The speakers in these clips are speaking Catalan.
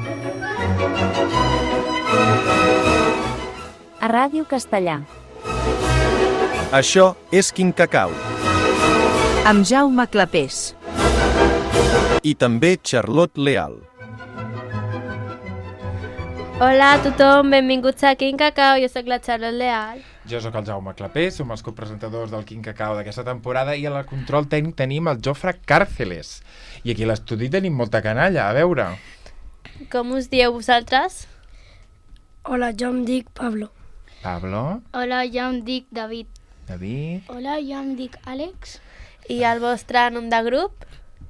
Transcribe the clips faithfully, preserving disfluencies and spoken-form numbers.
A Ràdio Castellà. Això és Quin Cacau. Amb Jaume Clapés. I també Charlotte Leal. Hola a tothom, benvinguts a Quin Cacau, jo sóc la Charlotte Leal. Jo sóc el Jaume Clapés, som els copresentadors del Quin Cacau d'aquesta temporada i a la control tècnic tenim el Jofre Càrceles. I aquí a l'estudi tenim molta canalla, a veure. Com us dieu vosaltres? Hola, jo em dic Pablo. Pablo. Hola, jo em dic David. David. Hola, jo em dic Àlex. I el vostre nom de grup?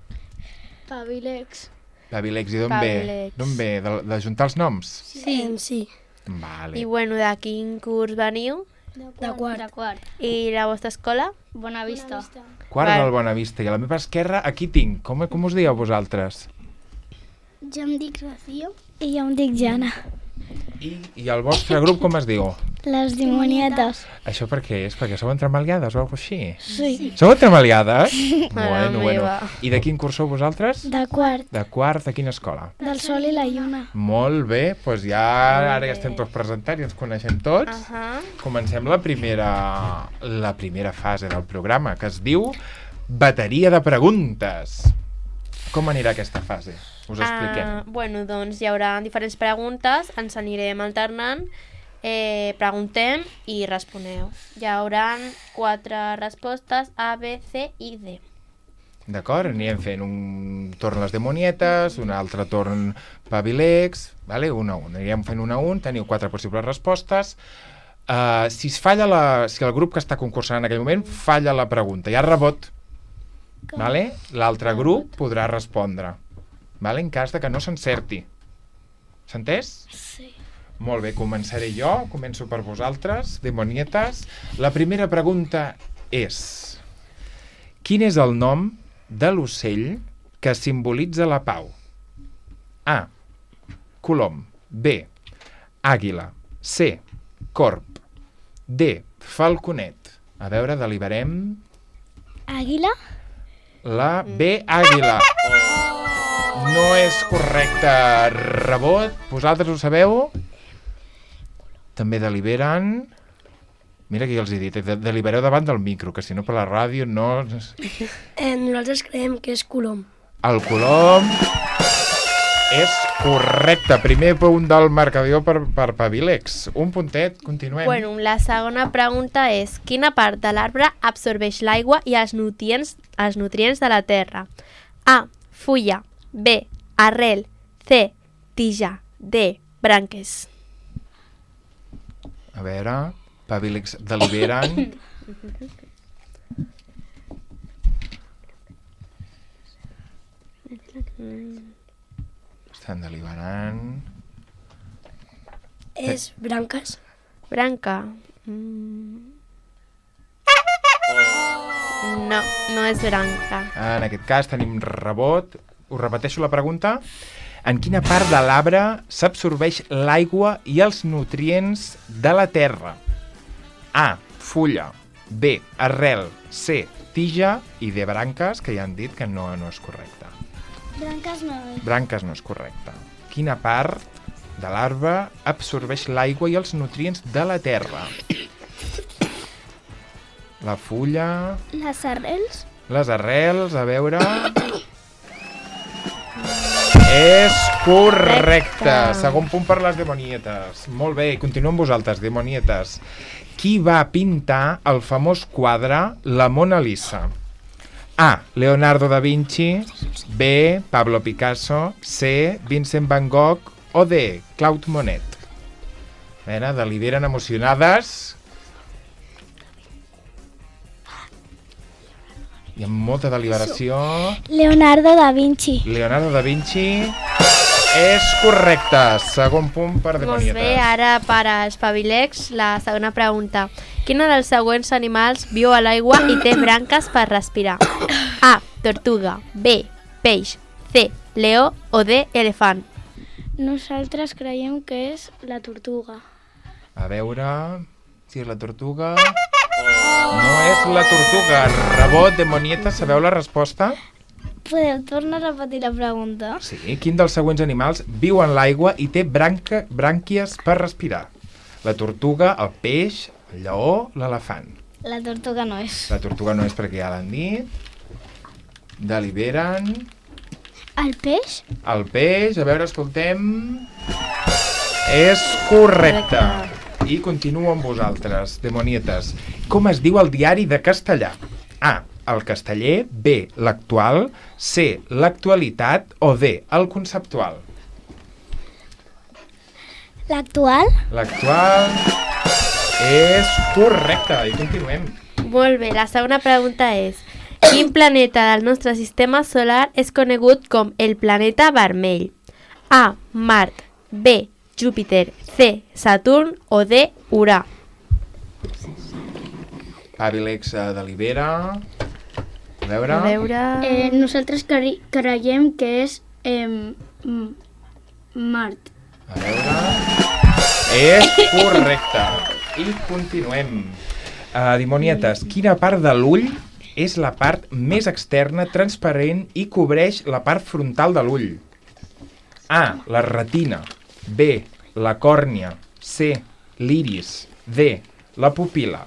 Pavilex. Pavilex, i d'on ve? D'on ve? De, de juntar els noms? Sí. Sí. Vale. I bueno, de quin curs veniu? De De quart. De quart. I la vostra escola? Bona vista. Quart Val. del Bonavista. I a la meva esquerra, aquí tinc. Com, com us dieu vosaltres? Jo em dic Rocío. I jo em dic Jana. I, I el vostre grup com es diu? Les dimonietes. Això per què és? Perquè sou entremaliades o alguna cosa així? Sí. Sou entremaliades? Mare Bueno, bueno. meva. I de quin curs sou vosaltres? De quart. De quart, de quina escola? Del sol i la lluna. Molt bé, doncs ja ara ja estem tots presentats i ens coneixem tots. Uh -huh. Comencem la primera, la primera fase del programa, que es diu Bateria de preguntes. Com anirà aquesta fase? Us expliquem. Uh, bueno, doncs hi haurà diferents preguntes, ens anirem alternant, eh, preguntem i responeu. Hi haurà quatre respostes, A, B, C i D. D'acord? Anirem fent un torn les demonietes, un altre torn Pavilex, vale? un a un. Anirem fent un a un, teniu quatre possibles respostes. Uh, si es falla la, si el grup que està concursant en aquell moment falla la pregunta, hi ha rebot, vale? L'altre grup podrà respondre, vale? En cas de que no s'encerti. S'ha entès? Sí. Molt bé, començaré jo, començo per vosaltres, demonietes. La primera pregunta és: quin és el nom de l'ocell que simbolitza la pau? A. Colom. B. Àguila. C. Corb. D. Falconet. A veure, deliberem. Àguila? La B. Àguila. No és correcte. Rebot. Vosaltres ho sabeu? També deliberen. Mira que ja els he dit, de delibereu davant del micro, que si no per la ràdio no... Eh, nosaltres creiem que és Colom. El Colom és correcte. Primer punt del marcador per, per Pavilex. Un puntet, continuem. Bueno, la segona pregunta és: quina part de l'arbre absorbeix l'aigua i els nutrients, els nutrients de la terra? A. Fulla. B. Arrel. C. Tija. D. Branques. A veure, Pavilex deliberen. Estan deliberant. És branques. Branca. Mm. No, no és branca. En aquest cas tenim rebot. Us repeteixo la pregunta. En quina part de l'arbre s'absorbeix l'aigua i els nutrients de la terra? A. Fulla. B. Arrel. C. Tija. I D. Branques, que ja han dit que no, no és correcte. Branques no és. Branques no és correcte. Quina part de l'arbre absorbeix l'aigua i els nutrients de la terra? La fulla... Les arrels? Les arrels, a veure... És correcte. Segon punt per les demonietes. Molt bé, continuo amb vosaltres, demonietes. Qui va pintar el famós quadre La Mona Lisa? A. Leonardo da Vinci. B. Pablo Picasso. C. Vincent Van Gogh. O D. Claude Monet. A veure, deliberen emocionades. Hi ha molta deliberació. Leonardo da Vinci. Leonardo da Vinci és correcte. Segon punt per demonietes. Molt bé, ara per als Pavilex, la segona pregunta. Quina dels següents animals viu a l'aigua i té branques per respirar? A. Tortuga. B. Peix. C. Leó. O D. Elefant. Nosaltres creiem que és la tortuga. A veure si és la tortuga. No és la tortuga. Rebot, demonietes, sabeu la resposta? Podeu tornar a repetir la pregunta? Sí, quin dels següents animals viu en l'aigua i té branca, brànquies per respirar? La tortuga, el peix, el lleó, l'elefant. La tortuga no és. La tortuga no és perquè ja l'han dit. Deliberen. El peix? El peix, a veure, escoltem... És correcte. I continuo amb vosaltres, demonietes. Com es diu el diari de castellà? A, el casteller, B, l'actual, C, l'actualitat o D, el conceptual? L'actual? L'actual és correcte. I continuem. Molt bé, la segona pregunta és: quin planeta del nostre sistema solar és conegut com el planeta vermell? A, Mart, B, Júpiter, C, Saturn o D, Urà? Pàbilex eh, delibera. A veure... A veure... Eh, nosaltres cre creiem que és eh, Mart. A veure... És correcte. I continuem. Uh, dimonietes, quina part de l'ull és la part més externa, transparent i cobreix la part frontal de l'ull? A, la retina. B, la còrnia. C, l'iris. D, la pupil·la.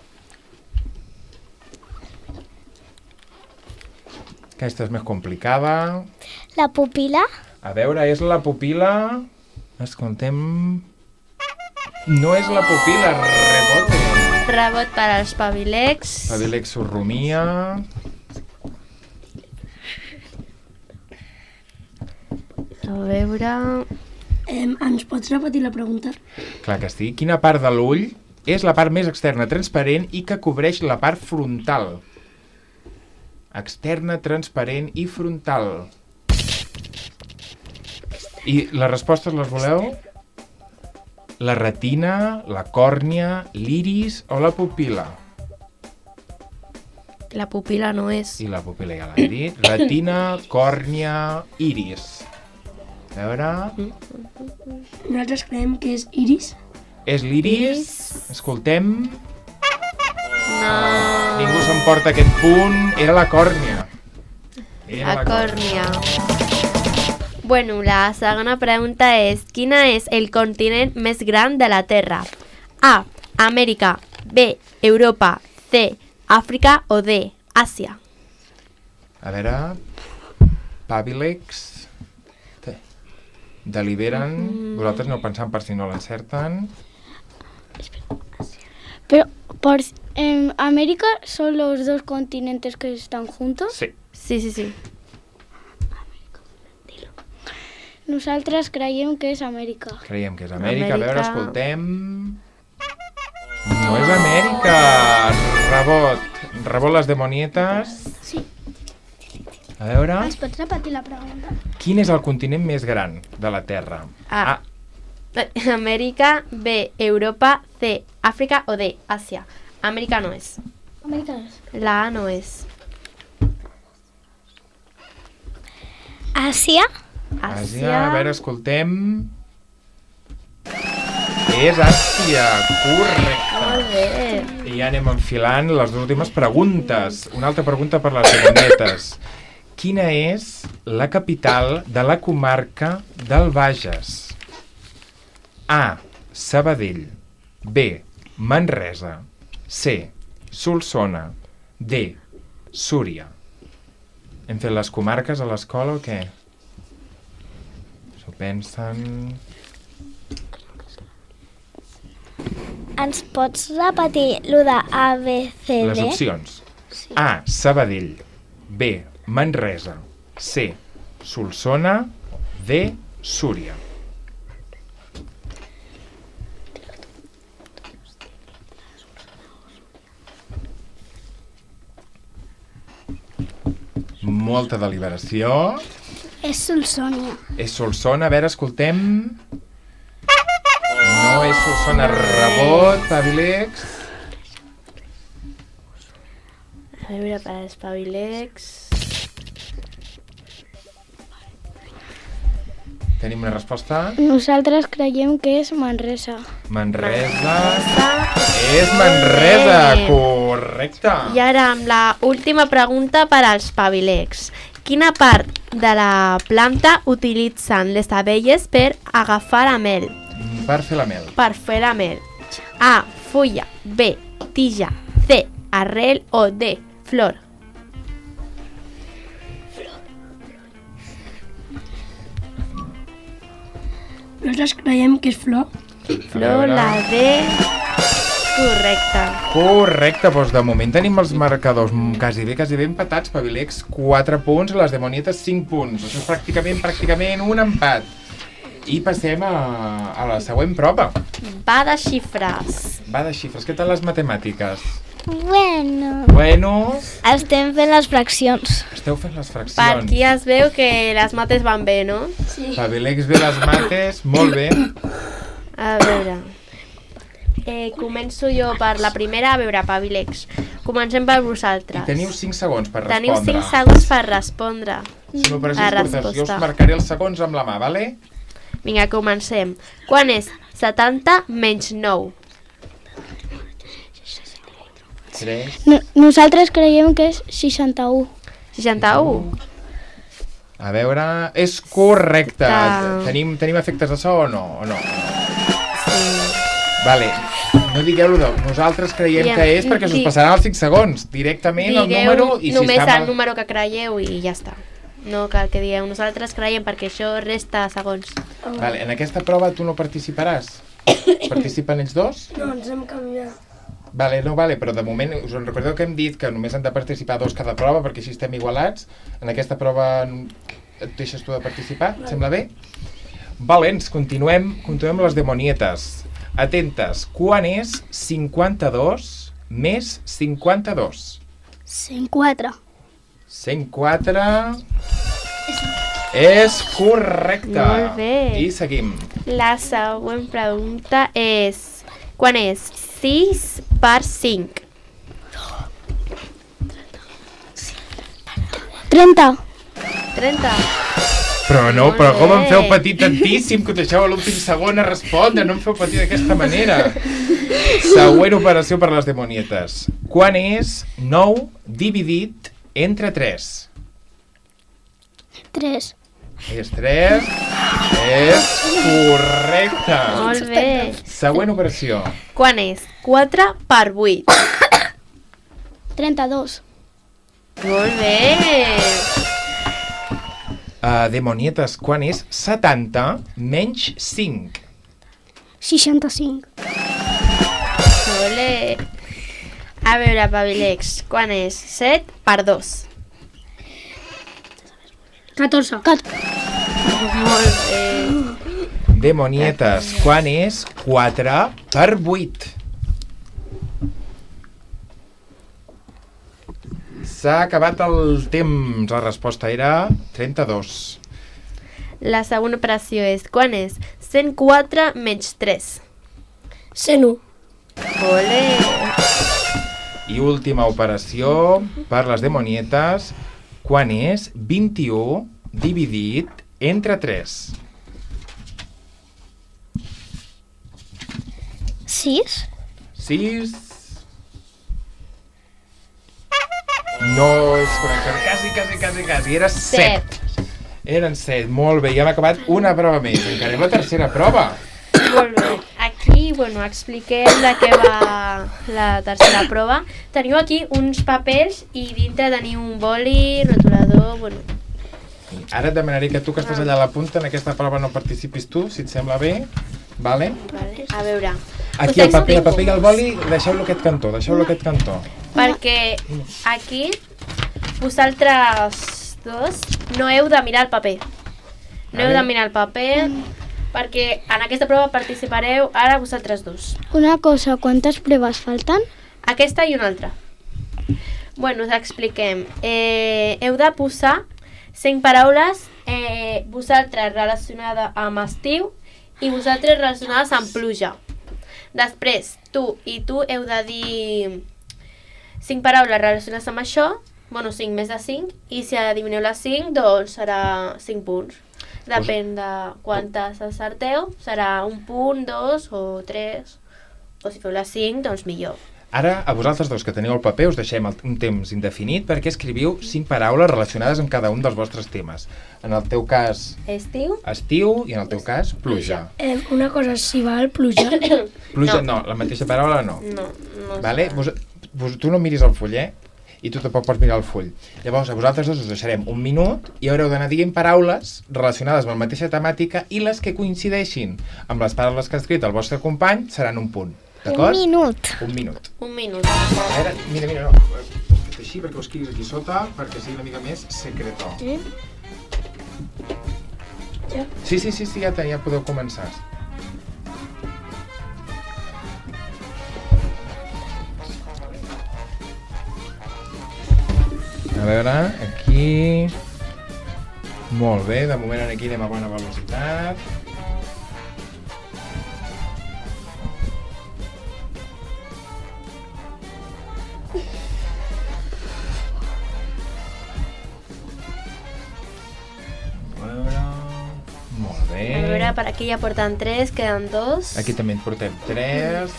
Aquesta és més complicada. La pupil·la? A veure, és la pupil·la... Escoltem... No és la pupil·la, rebote. Rebot per als Pàbilex. Pàbilex s'ho rumia. A veure... Eh, ens pots repetir la pregunta? Clar que sí. Quina part de l'ull és la part més externa, transparent i que cobreix la part frontal? Externa, transparent i frontal. I les respostes les voleu? La retina, la còrnia, l'iris o la pupil·la? La pupil·la no és. I la pupil·la ja l'he dit. Retina, còrnia, iris. A veure... Nosaltres creiem que és iris. És l'iris? Iris. Escoltem... No. Ningú s'emporta aquest punt. Era la còrnia. Era La còrnia. Bueno, la segona pregunta és: quina és el continent més gran de la Terra? A, Amèrica. B, Europa. C, Àfrica o D, Àsia? A veure... Pàbilex... Deliberen... Mm. Vosaltres aneu pensant per si no l'encerten. Pero por en América son los dos continentes que están juntos. Sí. Sí, sí, sí. Nosaltres creiem que és Amèrica. Creiem que és Amèrica. A veure, Amèrica. escoltem... No és Amèrica! Rebot. Rebot les demonietes. Sí. A veure... Ens pots repetir la pregunta? Quin és el continent més gran de la Terra? A. Amèrica. B, Europa. C, Àfrica o D, Àsia? Amèrica no és. Amèrica és. La A no és. Àsia? Àsia. A veure, escoltem... És Àsia, correcte. Molt bé. I ja anem enfilant les últimes preguntes. Una altra pregunta per les demonietes. Quina és la capital de la comarca del Bages? A, Sabadell. B, Manresa. C, Solsona. D, Súria. Hem fet les comarques a l'escola o què? S'ho pensen... Ens pots repetir lo de A, B, C, D? Les opcions. A, Sabadell. B, Manresa. C, Solsona. D, Súria. Molta deliberació. És Solsona. És Solsona. A veure, escoltem... No és Solsona. Rebot, Pàbilex. A veure, per als Pàbilex... Tenim una resposta. Nosaltres creiem que és Manresa. Manresa. És Manresa, correcte. I ara amb la última pregunta per als Pàbilex. Quina part de la planta utilitzen les abelles per agafar la mel? Per fer la mel. Per fer la mel. A, fulla, B, tija, C, arrel o D, flor. Nosaltres creiem que és flor. Flor, la D... Correcte. Correcte, doncs de moment tenim els marcadors quasi bé, quasi bé empatats. Pavilex, quatre punts, les demonietes, cinc punts. Això és pràcticament, pràcticament un empat. I passem a, a la següent prova. Va de xifres. Va de xifres. Què tal les matemàtiques? Bueno, Bueno, estem fent les fraccions. esteu fent les Per fraccions. aquí es veu que les mates van bé, no? Sí. Pavilex ve les mates, molt bé. A veure... Eh, començo jo per la primera. A veure, Pavilex, comencem per vosaltres. I teniu cinc segons per respondre. Teniu cinc segons per respondre. Són operacions La curtes. Jo us resposta. marcaré els segons amb la mà, vale? Vinga, comencem. Quan és setanta menys nou? tres. No, nosaltres creiem que és seixanta-u. seixanta-u. A veure... És correcte. Ta- Tenim, tenim efectes de so o no? O no? Sí. Vale. No digueu-lo de... Nosaltres creiem Diem- que és perquè us di- passaran els cinc segons. Directament el Digueu número i si només està el mal... número que creieu i ja està. No cal que digueu nosaltres creiem perquè això resta segons. Vale. En aquesta prova tu no participaràs? Participen ells dos? No, ens hem canviat. Vale, no, vale, però de moment us en recordeu que hem dit que només han de participar dos cada prova perquè així estem igualats. En aquesta prova et deixes tu de participar? Et sembla bé? Valents, continuem, continuem les demonietes. Atentes, quan és cinquanta-dos més cinquanta-dos? cent quatre. cent quatre... És correcte. Molt bé. I seguim. La següent pregunta és... Quan és sis per cinc? trenta. trenta. Però no, Molt però com em bé. feu patir tantíssim que us deixeu a l'últim segon a respondre, no em feu patir d'aquesta manera. Següent operació per les demonietes. Quan és nou dividit entre tres? tres. És tres. És correcte. Molt bé. Següent operació. Quan és quatre per vuit? trenta-dos. Molt bé. Uh, demonietes, quan és setanta menys cinc? seixanta-cinc. Ole. A veure, Pavilex, quan és set per dos? catorze. Molt bé. Demonietes, quan és quatre per vuit? S'ha acabat el temps. La resposta era trenta-dos. La següent operació és quan és cent quatre menys tres? cent u. Ole. I última operació per les demonietes. Quan és vint-i-u dividit entre tres? sis. sis. No és correcte. Quasi, quasi, quasi, quasi. Era set. Eren set. Molt bé. Ja hem acabat una prova més. Encarem la tercera prova. Molt bé. Aquí, bueno, expliquem de què va la tercera prova. Teniu aquí uns papers i dintre teniu un boli, rotulador, bueno... Ara et demanaré que tu que estàs allà a la punta en aquesta prova no participis tu, si et sembla bé. Vale? Vale. A veure... Aquí el paper, el paper i el boli, deixeu-lo a aquest cantó, deixeu-lo a aquest cantó. Perquè aquí vosaltres dos no heu de mirar el paper. No heu Vale. de mirar el paper perquè en aquesta prova participareu ara vosaltres dos. Una cosa, quantes proves falten? Aquesta i una altra. Bueno, us expliquem. Eh, heu de posar cinc paraules, eh, vosaltres relacionades amb estiu i vosaltres relacionades amb pluja. Després, tu i tu heu de dir cinc paraules relacionades amb això, bueno, cinc més de cinc, i si adivineu les cinc, doncs serà cinc punts. Depèn de quantes acerteu, serà un punt, dos o tres, o si feu les cinc, doncs millor. Ara, a vosaltres dos que teniu el paper, us deixem el, un temps indefinit perquè escriviu cinc paraules relacionades amb cada un dels vostres temes. En el teu cas, Estiu? estiu, i en el teu cas, pluja. Eh, una cosa, si val, pluja. Pluja, no, la mateixa paraula no. No, no Vale? Vos, vos, tu no miris el full, eh? I tu tampoc pots mirar el full. Llavors, a vosaltres dos us deixarem un minut i haureu d'anar dient paraules relacionades amb la mateixa temàtica i les que coincideixin amb les paraules que ha escrit el vostre company seran un punt. D'acord? Un minut. Un minut. Un minut. A veure, mira, mira, no. Fet així perquè ho escrius aquí sota perquè sigui una mica més secretó. Eh? Ja. Sí, sí, sí, sí, ja, ja podeu començar. A veure, aquí... Molt bé, de moment aquí anem a bona velocitat. A veure... Molt bé. A veure, per aquí ja porten tres, queden dos. Aquí també en portem tres.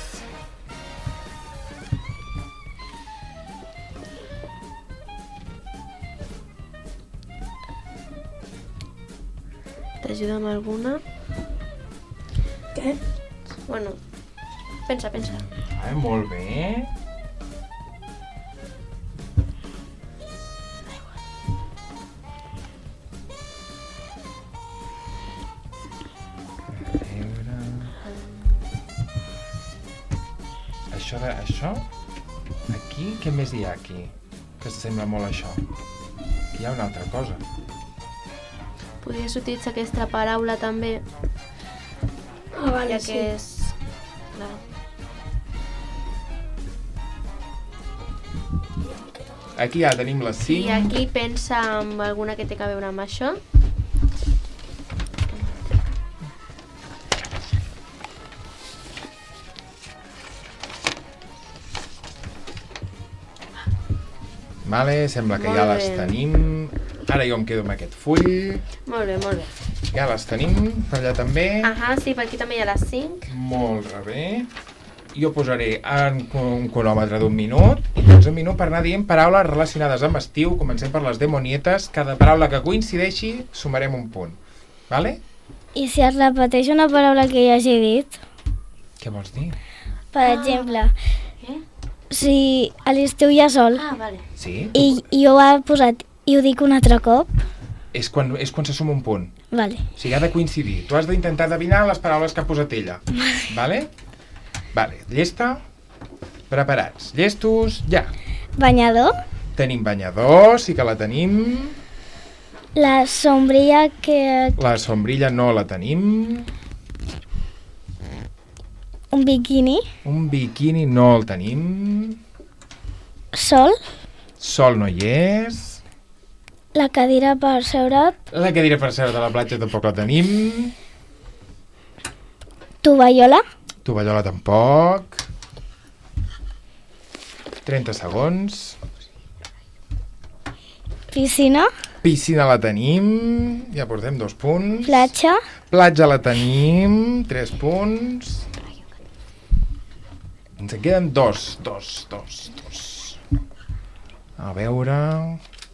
T'ajuda amb alguna? Què? Bueno, pensa, pensa. Ah, molt bé. A veure... Això de... Això? Aquí? Què més hi ha aquí? Que s'assembla molt a això. Aquí hi ha una altra cosa. Podries utilitzar aquesta paraula també, Ah, vale, ja sí. que és... Clar. Aquí ja tenim les cinc. I aquí pensa en alguna que té a veure amb això. Vale, sembla que Molt ja les bé. tenim. Ara jo em quedo amb aquest full. Molt bé, molt bé. Ja les tenim, per allà també. Ahà, sí, per aquí també hi ha les cinc. Molt bé. Jo posaré en un cronòmetre d'un minut i tens un minut per anar dient paraules relacionades amb estiu. Comencem per les demonietes. Cada paraula que coincideixi sumarem un punt. Vale? I si es repeteix una paraula que ja hagi dit, Què vols dir? per exemple, Què? si a l'estiu hi ha sol Ah, vale. Sí? i, i jo ho he posat i ho dic un altre cop, És quan, és quan se suma un punt. vale. O sigui, ha de coincidir. Tu has d'intentar adivinar les paraules que ha posat ella. Vale? Vale, llesta? Preparats. Llestos? Ja. Banyador, Tenim banyador, sí que la tenim. la sombrilla que... La sombrilla no la tenim. un biquini, Un biquini no el tenim. sol, Sol no hi és. la cadira per seure't, La cadira per seure de la platja tampoc la tenim. tovallola, Tovallola tampoc. trenta segons. piscina, Piscina la tenim. Ja portem dos punts. platja, Platja la tenim. Tres punts. Ens en queden dos. Dos, dos, dos. A veure...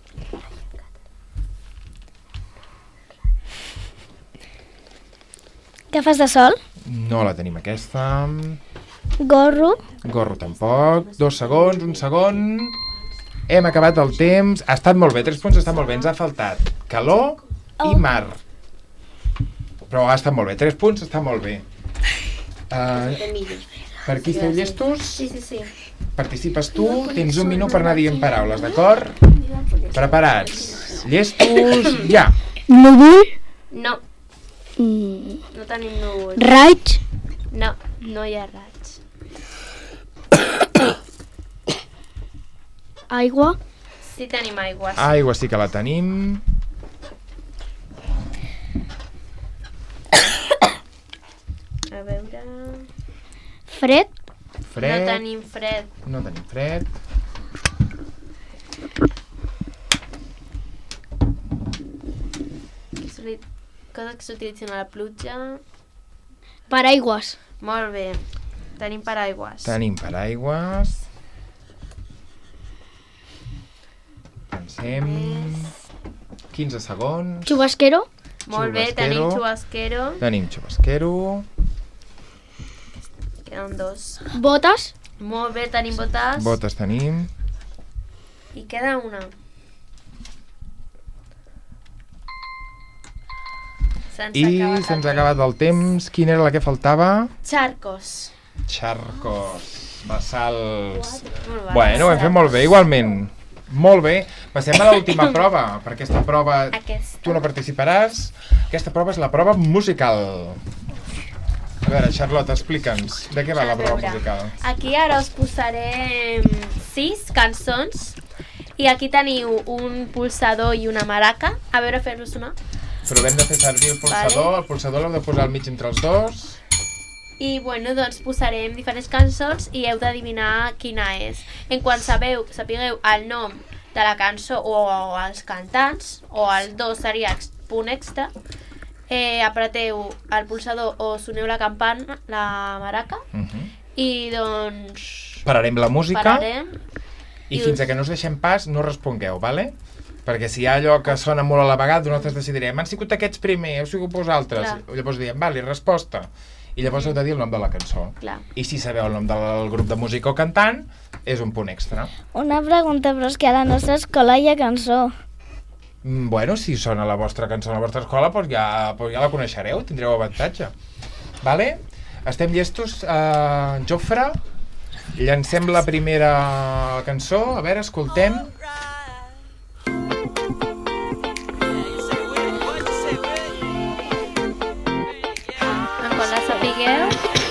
gafes de sol, No la tenim aquesta. gorro, Gorro tampoc. Dos segons, un segon. Hem acabat el temps. Ha estat molt bé, tres punts està molt bé. Ens ha faltat calor i mar. Però ha estat molt bé, tres punts està molt bé. Uh, per aquí esteu llestos? Sí, sí, sí. Participes tu, tens un minut per anar dient paraules, d'acord? Preparats. Llestos, ja. núvol, No, mm, no tenim núvols. raig, No, no hi ha raig. aigua, Sí tenim aigua. Sí. Aigua sí que la tenim. A veure... fred, Fred. No tenim fred. No tenim fred. Coses que s'utilitzen a la pluja. paraigües, Molt bé. Tenim paraigües. Tenim paraigües. Deixem quinze segons. Chubasquero. Molt bé, tenim Chubasquero. Tenim Chubasquero. Queden dos. Botes. Molt bé, tenim botes. Botes tenim. I queda una. Se'ns I se'ns ha acabat el temps. Quina era la que faltava? Charcos. Charcos. Bassals. Molt bé. Bueno, ho hem fet molt bé, igualment. Molt bé. Passem a l'última prova. Per aquesta prova Aquesta. tu no participaràs. Aquesta prova és la prova musical. A veure, Charlotte, explica'ns. De què va A la prova veure, musical? Aquí ara us posaré sis cançons i aquí teniu un pulsador i una maraca. A veure, fer-vos sonar. Però hem de fer servir el pulsador. Vale. El pulsador l'heu de posar al mig entre els dos. I bueno, doncs posarem diferents cançons i heu d'adivinar quina és. En quan sabeu, sapigueu el nom de la cançó o els cantants, o el dos seria ex- punt extra, eh, apreteu el pulsador o soneu la campana, la maraca, Uh -huh. i doncs Pararem la música. pararem. I I fins us- a que no us deixem pas, no respongueu, vale? Perquè si hi ha allò que sona molt a la vegada, nosaltres decidirem, han sigut aquests primer, heu sigut vosaltres. Clar. Llavors diem, vale, resposta. I llavors heu de dir el nom de la cançó. Clar. I si sabeu el nom del grup de música o cantant, és un punt extra. Una pregunta, però és que a la nostra escola hi ha cançó. Mm, Bueno, si sona la vostra cançó a la vostra escola, doncs ja, doncs ja la coneixereu, tindreu avantatge. Vale? Estem llestos? Uh, Jofre, llancem la primera cançó. A veure, escoltem. En quan la sapigueu,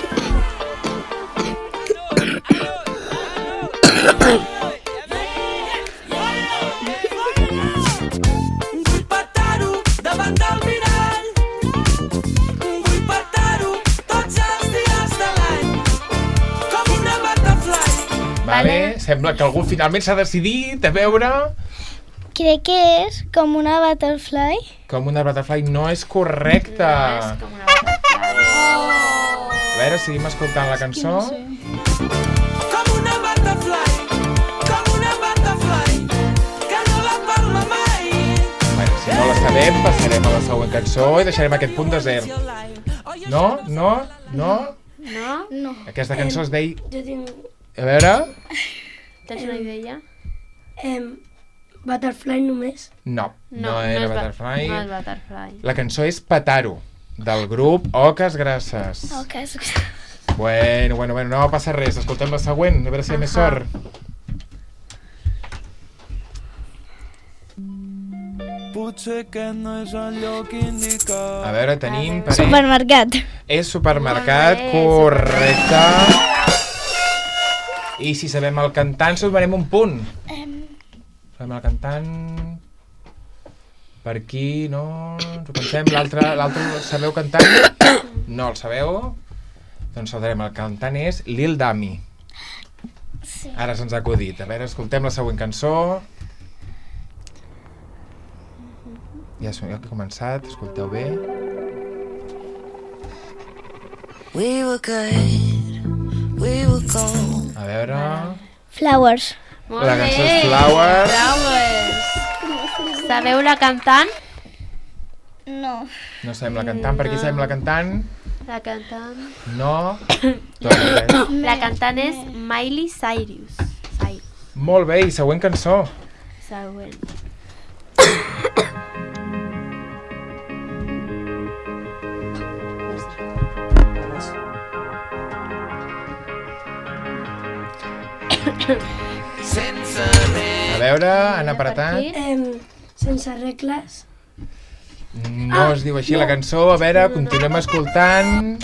Vull petar-ho davant del mirall. Vull petar-ho tots els dies de l'any. Com una butterfly. Vale? Vale. Sembla que algú finalment s'ha decidit a veure... Crec que és com una butterfly. Com una butterfly no és correcte. no és com una butterfly. A veure, seguim escoltant la cançó. Com una butterfly. Com una butterfly. Que no la parla mai. Bueno, si no la sabem, passarem a la següent cançó i deixarem aquest punt de zero. No? No? No? No? No. Aquesta cançó es deia... Jo tinc A veure... Tens una idea? em, Butterfly només. No, no, era és bu- Butterfly. No és Butterfly. La cançó és Petar-ho, del grup Oques Grasses. Ok, Bueno, bueno, bueno, no passa res. Escoltem la següent, a veure si hi ha més Ahà. sort. Potser aquest no és el lloc indicat. A veure, tenim... per- Supermercat. És supermercat, Molt bé, correcte. I si sabem el cantant, submarem un punt. Sabem el cantant... Per aquí, no... Ens ho pensem, l'altre l'altre el sabeu cantant? No el sabeu? Doncs saltarem. El cantant és Lil Dami. Sí. Ara se'ns ha acudit. A veure, escoltem la següent cançó. Ja, som, ja que he començat, escolteu bé. We were good. We were gold. A veure... Flowers. Molt La cançó bé. és Flowers. Flowers. Sabeu la cantant? No. No sabem la cantant. Per aquí sabem la cantant? La cantant... No. Doncs res. La cantant és Miley Cyrus. Cyrus. Molt bé, i següent cançó. Següent. A veure, han apretat. Aquí. Em, sense regles. No es diu així la cançó. A veure, continuem escoltant.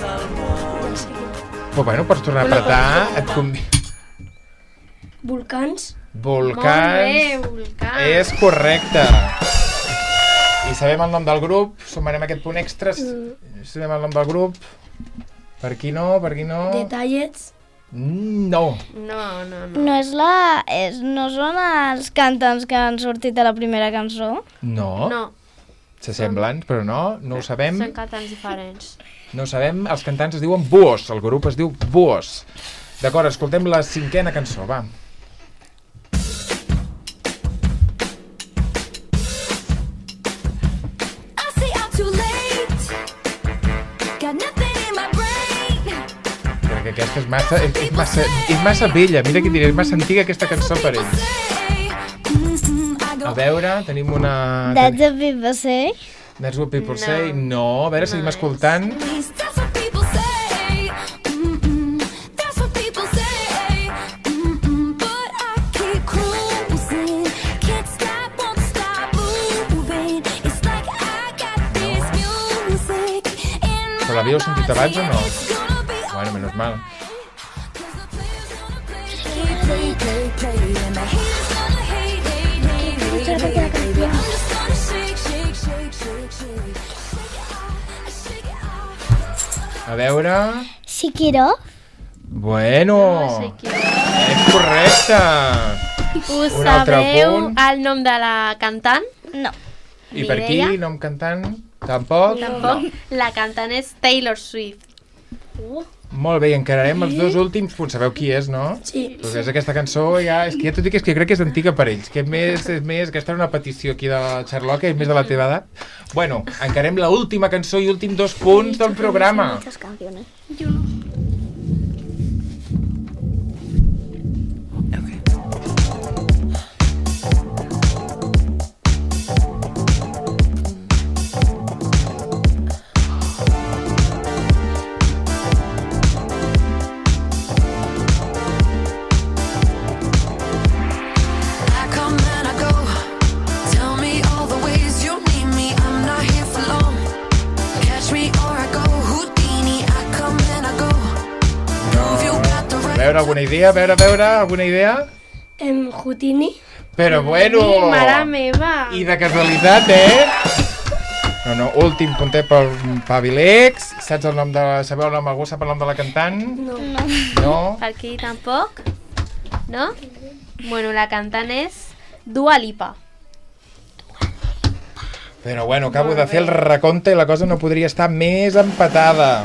Però bueno, pots tornar a apretar. Et convi... Volcans. Molt bé, Volcans. volcans. És correcte. I sabem el nom del grup. Sumarem aquest punt extra. Sabem el nom del grup. Per aquí no, per aquí no. Detallets. No. No, no, no. No és la... És, no són els cantants que han sortit a la primera cançó? No. No, S'assemblen, però no, no ho sabem. són cantants diferents. No ho sabem. Els cantants es diuen Buos. El grup es diu Buos. D'acord, escoltem la cinquena cançó, va. aquesta és massa, és, és massa, és massa vella, mira què diré, és massa antiga aquesta cançó per ells. A veure, tenim una... That's what people say. That's what people No. say. No, a veure, No seguim és. escoltant. That's what people say. Mm-mm. That's what people say. Mm-mm. But I keep cruising. Can't stop, won't stop moving. It's like I got this music in my Però l'havíeu sentit abans o no? It's gonna be Bueno, menys mal. Cause the players gonna play, play, play, play, and the haters gonna hate, hate, hate, hate, hate, baby. I'm just gonna shake, shake, shake, shake, shake. Shake it off, shake it off. A veure... Shikiro. Bueno, No sé qui és. és correcte. Us Un altre sabeu punt. el nom de la cantant? No. I per aquí, Mireia? nom cantant? Tampoc? Tampoc. La cantant és Taylor Swift. Molt bé, i encararem els dos últims punts. Sabeu qui és, no? Sí. Perquè és aquesta cançó, ja, és que ja t'ho dic, és que crec que és antiga per ells, que és més, és més, aquesta era una petició aquí de la Charlotte, que és més de la teva edat. Bueno, encarem la última cançó i últim dos punts del programa. Muchas canciones. I come and I go. Tell me all the ways you need me. I'm not here for long. Catch me or I go Houdini. I come and I go. Prove you got the A right. veure, alguna idea? A veure, a veure, alguna idea? Em Houdini. Però bueno... Mare meva! I de casualitat, eh? No, no, últim puntet pel Pavilex. Saps el nom de... Sabeu el nom? Algú sap el nom de la cantant? No. No? Per aquí tampoc? No? Bueno, la cantant és Dua Lipa. Però bueno, acabo de fer el recompte i la cosa no podria estar més empatada.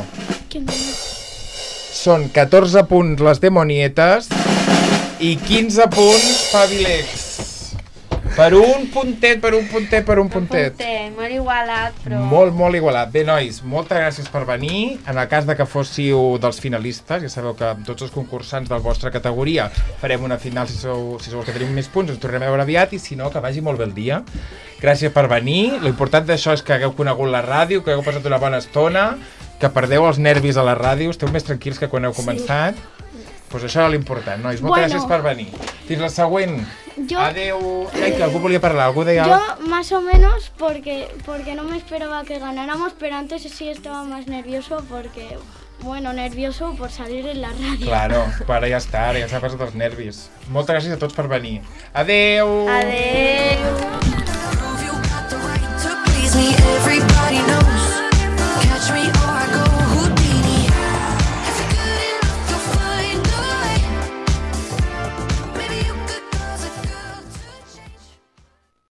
Són catorze punts les demonietes i quinze punts Pavilex. Per un puntet, per un puntet, per un puntet. Puntet, molt igualat, però... Molt, molt igualat. Bé, nois, moltes gràcies per venir. En el cas de que fóssiu dels finalistes, ja sabeu que amb tots els concursants de la vostra categoria farem una final si sou, si sou els que tenim més punts, ens tornarem a veure aviat i si no, que vagi molt bé el dia. Gràcies per venir. Lo important d'això és que hagueu conegut la ràdio, que hagueu passat una bona estona, que perdeu els nervis a la ràdio, esteu més tranquils que quan heu començat. Doncs pues això era l'important, nois. Moltes Bueno. gràcies per venir. Fins la següent. Yo, Adeu. Ai, que algú volia parlar, algú deia... yo más o menos porque, porque no me esperaba que ganáramos, pero antes sí estaba más nervioso porque, bueno, nervioso por salir en la radio. Claro, ara ja està, ara ja s'ha passat els nervis. Moltes gràcies a tots per venir. Adeu! Adeu!